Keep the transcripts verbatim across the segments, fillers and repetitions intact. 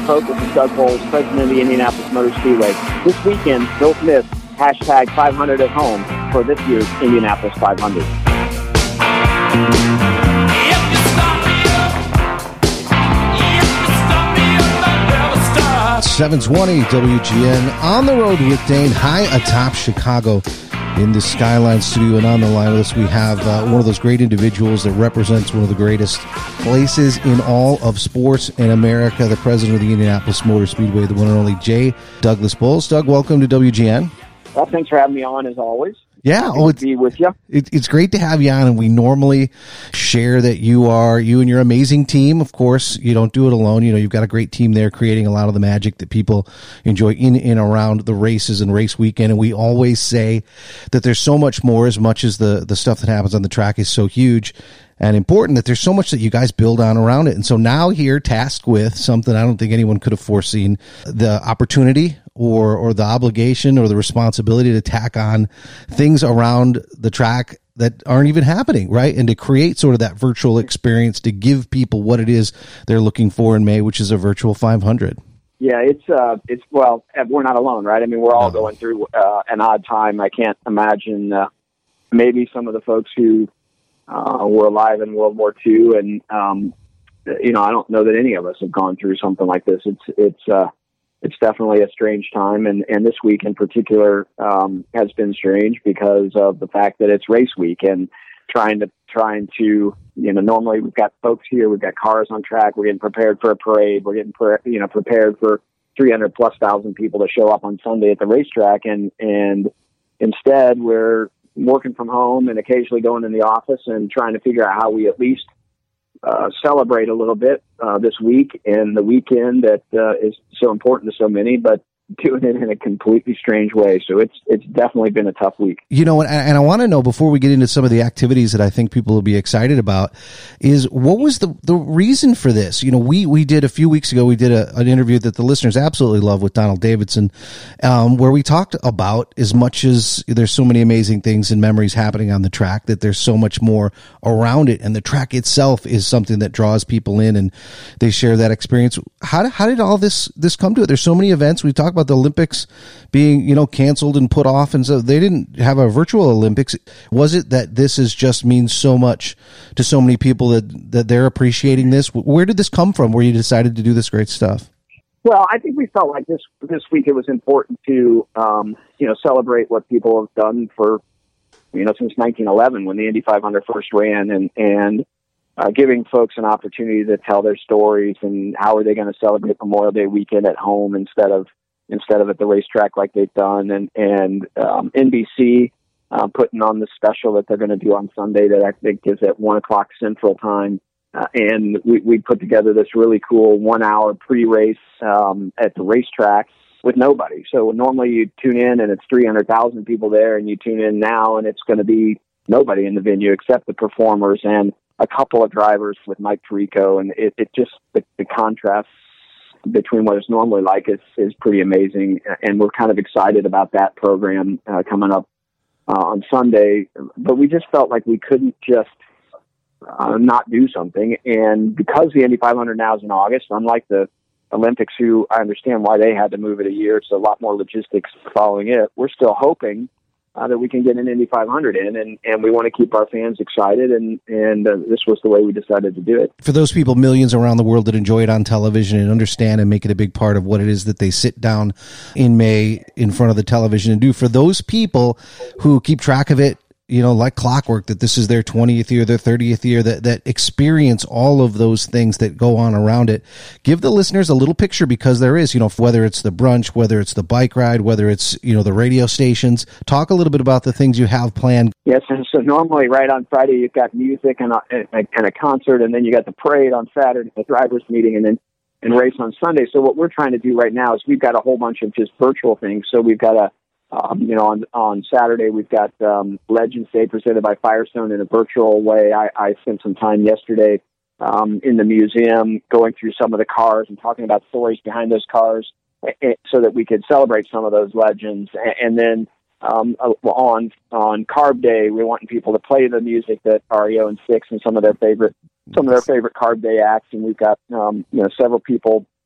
folks. This is Doug Bowles, president of the Indianapolis Motor Speedway. This weekend, don't miss hashtag five hundred at home for this year's Indianapolis five hundred. seven twenty W G N on the road with Dane, high atop Chicago in the Skyline studio. And on the line with us, we have uh, one of those great individuals that represents one of the greatest places in all of sports in America, the president of the Indianapolis Motor Speedway, the one and only J. Douglas Bowles. Doug, welcome to W G N. Well, thanks for having me on, as always. Yeah, oh, it's, be with you. It, it's great to have you on, and we normally share that you are, you and your amazing team, of course, you don't do it alone. You know, you've got a great team there creating a lot of the magic that people enjoy in and around the races and race weekend, and we always say that there's so much more, as much as the, the stuff that happens on the track is so huge and important, that there's so much that you guys build on around it. And so now here, tasked with something I don't think anyone could have foreseen, the opportunity or or the obligation or the responsibility to tack on things around the track that aren't even happening, right? And to create sort of that virtual experience to give people what it is they're looking for in May, which is a virtual five hundred. Yeah, it's, uh, it's well, we're not alone, right? I mean, we're all no. going through uh, an odd time. I can't imagine uh, maybe some of the folks who uh, were alive in World War Two, and, um, you know, I don't know that any of us have gone through something like this. It's, it's, uh, It's definitely a strange time, and, and this week in particular um, has been strange because of the fact that it's race week and trying to trying to you know normally we've got folks here, we've got cars on track, we're getting prepared for a parade, we're getting pre- you know prepared for three hundred plus thousand people to show up on Sunday at the racetrack, and and instead we're working from home and occasionally going in the office and trying to figure out how we at least Uh, celebrate a little bit uh, this week and the weekend that uh, is so important to so many, but doing it in a completely strange way. So it's it's definitely been a tough week. You know, and, and I want to know, before we get into some of the activities that I think people will be excited about, is what was the, the reason for this? You know, we, we did a few weeks ago, we did a, an interview that the listeners absolutely love with Donald Davidson, um, where we talked about, as much as there's so many amazing things and memories happening on the track, that there's so much more around it. And the track itself is something that draws people in and they share that experience. How did, how did all this, this come to it? There's so many events. We talked about the Olympics being, you know, canceled and put off, and so they didn't have a virtual Olympics. Was it that this is just means so much to so many people that, that they're appreciating this? Where did this come from, where you decided to do this great stuff? Well, I think we felt like this this week it was important to, um, you know, celebrate what people have done for, you know, since nineteen eleven when the Indy five hundred first ran, and, and uh, giving folks an opportunity to tell their stories and how are they going to celebrate Memorial Day weekend at home instead of instead of at the racetrack like they've done, and, and um, N B C uh, putting on the special that they're going to do on Sunday that I think is at one o'clock Central Time. Uh, and we, we put together this really cool one-hour pre-race um, at the racetrack with nobody. So normally you tune in and it's three hundred thousand people there, and you tune in now and it's going to be nobody in the venue except the performers and a couple of drivers with Mike Tirico. And it, it just, the, the contrast between what it's normally like is, is pretty amazing. And we're kind of excited about that program uh, coming up uh, on Sunday. But we just felt like we couldn't just uh, not do something. And because the Indy five hundred now is in August, unlike the Olympics, who I understand why they had to move it a year, it's a lot more logistics following it. We're still hoping Uh, that we can get an Indy five hundred in, and, and we want to keep our fans excited, and, and uh, this was the way we decided to do it. For those people, millions around the world that enjoy it on television and understand and make it a big part of what it is that they sit down in May in front of the television and do, for those people who keep track of it, you know, like clockwork, that this is their twentieth year, their thirtieth year, that, that experience all of those things that go on around it. Give the listeners a little picture, because there is, you know, whether it's the brunch, whether it's the bike ride, whether it's, you know, the radio stations. Talk a little bit about the things you have planned. Yes, and so normally right on Friday you've got music and a, and a concert, and then you got the parade on Saturday, the drivers meeting, and then and race on Sunday. So what we're trying to do right now is we've got a whole bunch of just virtual things. So we've got a Um, you know, on, on Saturday, we've got um, Legends Day presented by Firestone in a virtual way. I, I spent some time yesterday um, in the museum going through some of the cars and talking about stories behind those cars so that we could celebrate some of those legends. And then um, on on Carb Day, we're wanting people to play the music that R E O and Styx and some of their favorite some of their favorite Carb Day acts. And we've got um, you know several people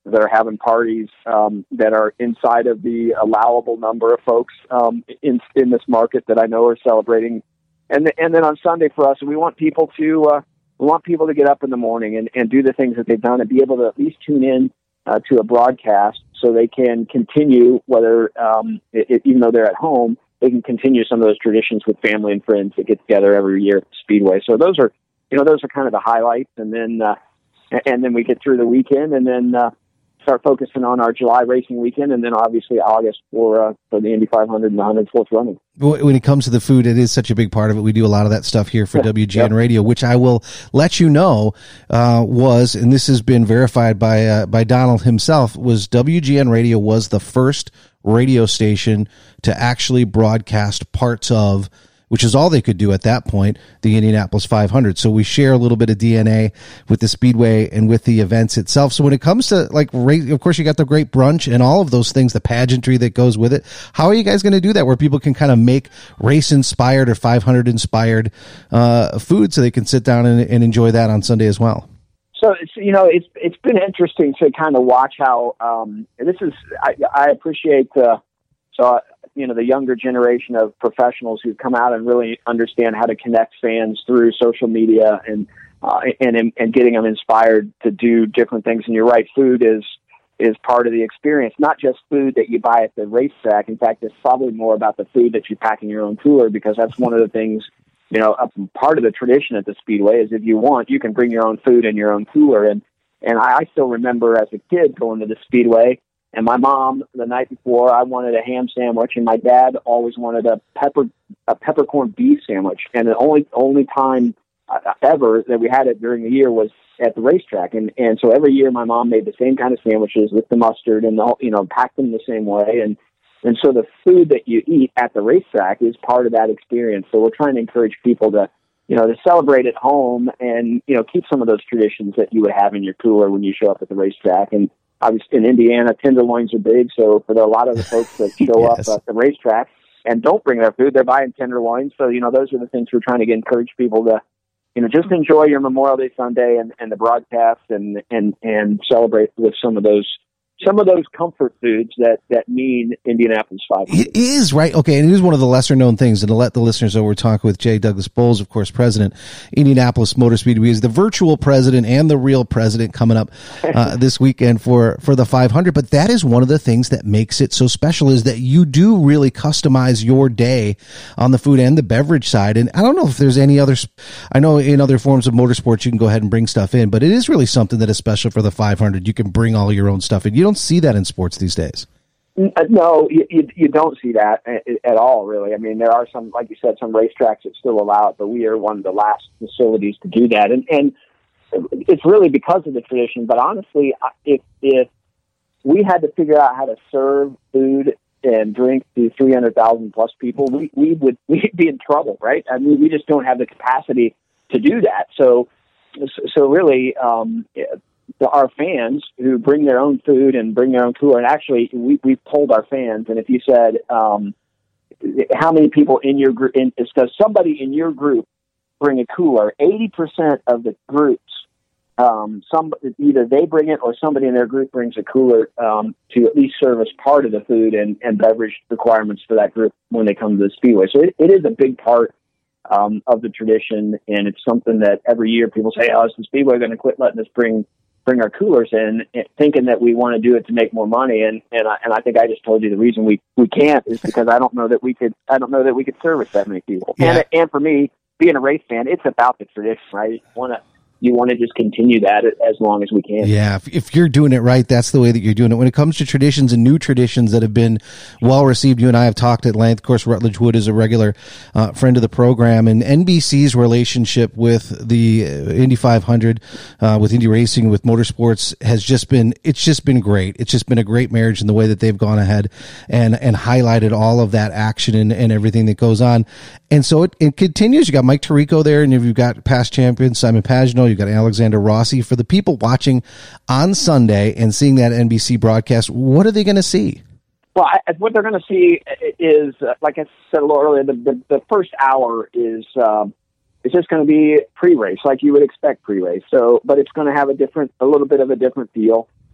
that are having parties um, that are inside of the allowable number of folks um, in in this market that I know are celebrating. And the, and then on Sunday for us, we want people to uh, we want people to get up in the morning and, and do the things that they've done and be able to at least tune in uh, to a broadcast so they can continue, whether um, it, it, even though they're at home, they can continue some of those traditions with family and friends that get together every year at the Speedway. So those are, you know, those are kind of the highlights. And then, uh, and then we get through the weekend and then uh, start focusing on our July racing weekend. And then obviously August for, uh, for the Indy five hundred and the one hundred fourth running. When it comes to the food, it is such a big part of it. We do a lot of that stuff here for W G N yep. Radio, which I will let you know uh, was, and this has been verified by uh, by Donald himself, was W G N Radio was the first radio station to actually broadcast parts of, which is all they could do at that point, the Indianapolis five hundred. So we share a little bit of D N A with the Speedway and with the events itself. So when it comes to, like, of course, you got the great brunch and all of those things, the pageantry that goes with it. How are you guys going to do that where people can kind of make race-inspired or five hundred inspired uh, food so they can sit down and, and enjoy that on Sunday as well? So, it's, you know, it's it's been interesting to kind of watch how, um, this is, I, I appreciate, uh, so, you know, the younger generation of professionals who come out and really understand how to connect fans through social media and, uh, and, and getting them inspired to do different things. And you're right, food is, is part of the experience, not just food that you buy at the racetrack. In fact, it's probably more about the food that you pack in your own cooler, because that's one of the things, you know, a part of the tradition at the Speedway is if you want, you can bring your own food in your own cooler. And, and I, I still remember as a kid going to the Speedway, and my mom, the night before, I wanted a ham sandwich, and my dad always wanted a pepper a peppercorn beef sandwich. And the only only time uh, ever that we had it during the year was at the racetrack. And and so every year, my mom made the same kind of sandwiches with the mustard, and the, you know, packed them the same way. And and so the food that you eat at the racetrack is part of that experience. So we're trying to encourage people to, you know, to celebrate at home and, you know, keep some of those traditions that you would have in your cooler when you show up at the racetrack. And obviously in Indiana, tenderloins are big. So for the, a lot of the folks that show yes. up at the racetrack and don't bring their food, they're buying tenderloins. So, you know, those are the things we're trying to encourage people to, you know, just enjoy your Memorial Day Sunday and, and the broadcast and, and, and celebrate with some of those Some of those comfort foods that, that mean Indianapolis five hundred. It is, right? Okay, and it is one of the lesser-known things, and to let the listeners know, we're talking with Jay Douglas Bowles, of course, president, Indianapolis Motor Speedway. He's the virtual president and the real president coming up uh, this weekend for, for the five hundred. But that is one of the things that makes it so special, is that you do really customize your day on the food and the beverage side. And I don't know if there's any other, I know in other forms of motorsports you can go ahead and bring stuff in, but it is really something that is special for the five hundred. You can bring all your own stuff in. You don't see that in sports these days. No, you, you, you don't see that at all, really. I mean, there are some, like you said, some racetracks that still allow it, but we are one of the last facilities to do that. And, and it's really because of the tradition. But honestly, if, if we had to figure out how to serve food and drink to three hundred thousand plus people, we, we would we'd be in trouble, right? I mean, we just don't have the capacity to do that. So, so really, um, our fans who bring their own food and bring their own cooler, and actually we, we polled our fans, and if you said, um, how many people in your group, does somebody in your group bring a cooler, eighty percent of the groups, um, some either they bring it or somebody in their group brings a cooler um, to at least service part of the food and, and beverage requirements for that group when they come to the Speedway. So it, it is a big part um, of the tradition, and it's something that every year people say, oh, is the Speedway going to quit letting us bring bring our coolers in, thinking that we want to do it to make more money. And, and I, and I think I just told you the reason we, we can't is because I don't know that we could, I don't know that we could service that many people. Yeah. And, and for me, being a race fan, it's about the tradition, right? You want to, you want to just continue that as long as we can. Yeah, if, if you're doing it right, that's the way that you're doing it. When it comes to traditions and new traditions that have been well received, you and I have talked at length. Of course, Rutledge Wood is a regular uh, friend of the program, and N B C's relationship with the Indy five hundred, uh, with Indy Racing, with motorsports has just been, it's just been great. It's just been a great marriage in the way that they've gone ahead and, and highlighted all of that action and, and everything that goes on. And so it, it continues. You got Mike Tirico there, and you've got past champion Simon Pagenaud. You've got Alexander Rossi. For the people watching on Sunday and seeing that N B C broadcast, what are they going to see? Well, I, what they're going to see is, uh, like I said a little earlier, the, the, the first hour is um, it's just going to be pre-race, like you would expect pre-race. So, but it's going to have a different, a little bit of a different feel.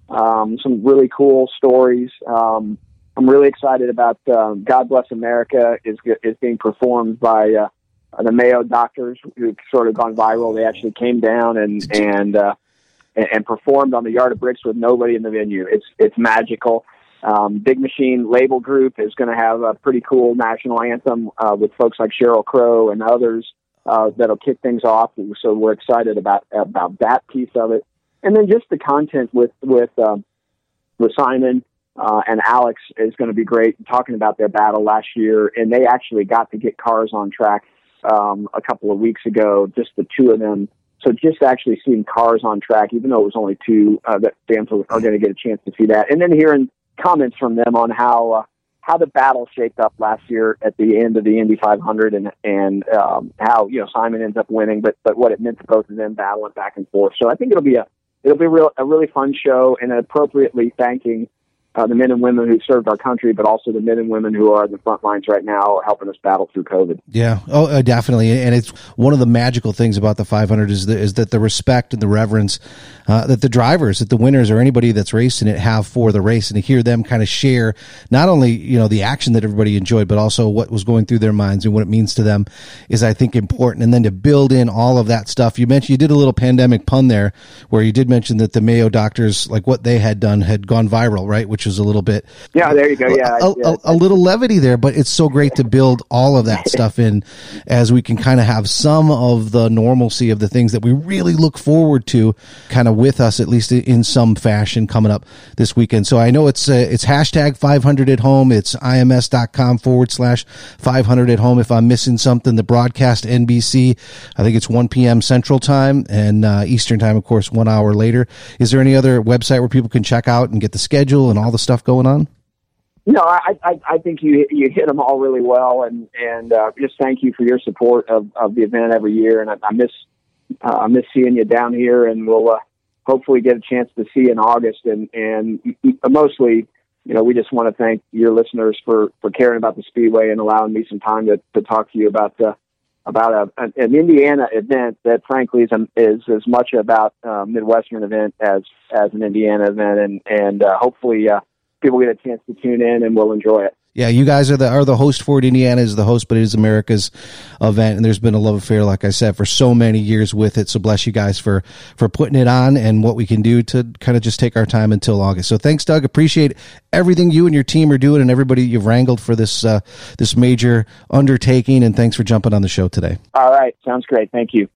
Um, some really cool stories. Um, I'm really excited about um, God Bless America is is being performed by uh, the Mayo doctors who've sort of gone viral. They actually came down and and uh, and performed on the Yard of Bricks with nobody in the venue. It's it's magical. Um, Big Machine Label Group is going to have a pretty cool national anthem uh, with folks like Sheryl Crow and others uh, that'll kick things off. So we're excited about about that piece of it, and then just the content with with um, with Simon. Uh, and Alex is going to be great, talking about their battle last year. And they actually got to get cars on track um, a couple of weeks ago, just the two of them. So just actually seeing cars on track, even though it was only two, uh, that fans are going to get a chance to see that. And then hearing comments from them on how uh, how the battle shaped up last year at the end of the Indy five hundred, and and um, how, you know, Simon ends up winning, but but what it meant to both of them battling back and forth. So I think it'll be a it'll be a real a really fun show, and appropriately thanking Uh, the men and women who served our country, but also the men and women who are in the front lines right now helping us battle through COVID. Yeah, oh, uh, definitely. And it's one of the magical things about the five hundred is, the, is that the respect and the reverence uh, that the drivers, that the winners, or anybody that's racing it have for the race, and to hear them kind of share not only, you know, the action that everybody enjoyed, but also what was going through their minds and what it means to them is, I think, important. And then to build in all of that stuff. You mentioned, you did a little pandemic pun there where you did mention that the Mayo doctors, like what they had done, had gone viral, right? Which is a little bit. Yeah, there you go. Yeah, a, yeah. a, a little levity there, but it's so great to build all of that stuff in as we can kind of have some of the normalcy of the things that we really look forward to kind of with us, at least in some fashion, coming up this weekend. So I know it's uh, it's hashtag five hundred at home. It's ims.com forward slash 500 at home. If I'm missing something, the broadcast N B C, I think it's one p.m. Central Time, and uh, Eastern Time, of course, one hour later. Is there any other website where people can check out and get the schedule and all the stuff going on? No, I, I, I think you you hit them all really well, and and uh, just thank you for your support of, of the event every year. And I, I miss uh, I miss seeing you down here, and we'll uh, hopefully get a chance to see you in August. And and mostly, you know, we just want to thank your listeners for, for caring about the Speedway and allowing me some time to, to talk to you about uh, about a, an, an Indiana event that, frankly, is, is as much about a Midwestern event as as an Indiana event, and and uh, hopefully. Uh, people get a chance to tune in and we'll enjoy it. Yeah, you guys are the are the host for it. Indiana is the host, but it is America's event, and there's been a love affair, like I said, for so many years with it. So bless you guys for for putting it on and what we can do to kind of just take our time until August. So thanks, Doug. Appreciate everything you and your team are doing and everybody you've wrangled for this uh, this major undertaking, and thanks for jumping on the show today. All right, sounds great. Thank you.